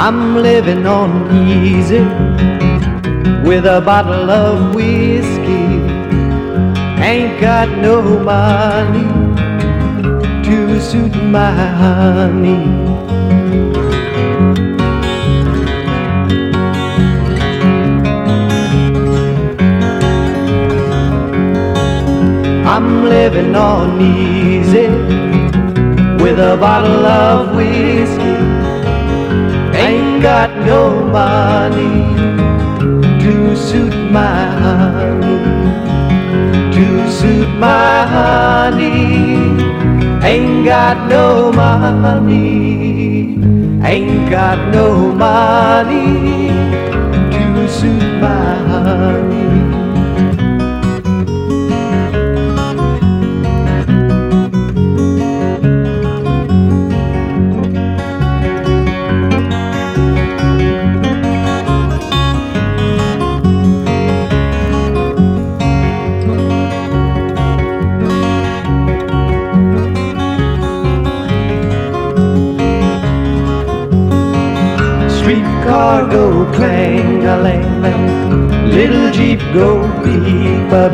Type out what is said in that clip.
I'm living on easy with a bottle of whiskey. Ain't got no money to suit my honey. I'm living on easy with a bottle of whiskey. Ain't got no money to suit my honey, to suit my honey. Ain't got no money, ain't got no money to suit my honey. Streetcar go clang-a-lang-lang, little Jeep go beep-a-beep.